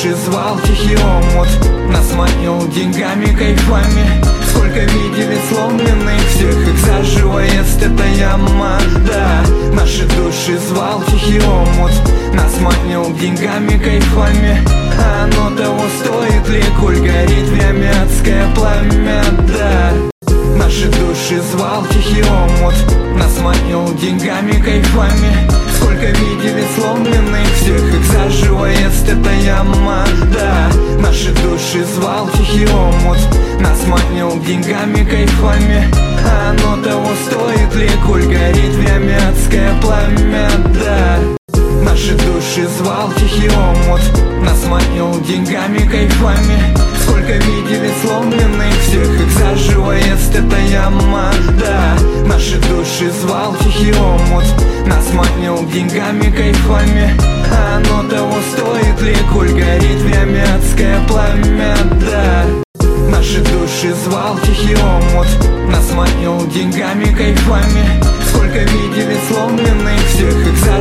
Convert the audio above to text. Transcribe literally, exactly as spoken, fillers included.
души звал тихий омут, нас манил деньгами, кайфами. Сколько видели сломленных, всех их заживо ест эта яма, да. Наши души звал тихий омут, нас манил деньгами, кайфами. А оно того стоит ли, коль горит в яме адское пламя, да. Наши души звал тихий омут, нас манил деньгами, кайфами. Сколько видели сломленных, всех их заживо ест эта яма, да. Наши души звал тихий омут, нас манил деньгами, кайфами. А оно того стоит ли, коль горит в яме адское пламя, да. Наши души звал тихий омут, нас манил деньгами, кайфами. Сколько видели сломленных, всех их заживо ест эта яма, да. Наши души звал тихий омут, нас манил деньгами, кайфами. А оно того стоит ли, коль горит в яме адское пламя, да. Наши души звал тихий омут, нас манил деньгами, кайфами. Сколько видели сломленных, всех их заживо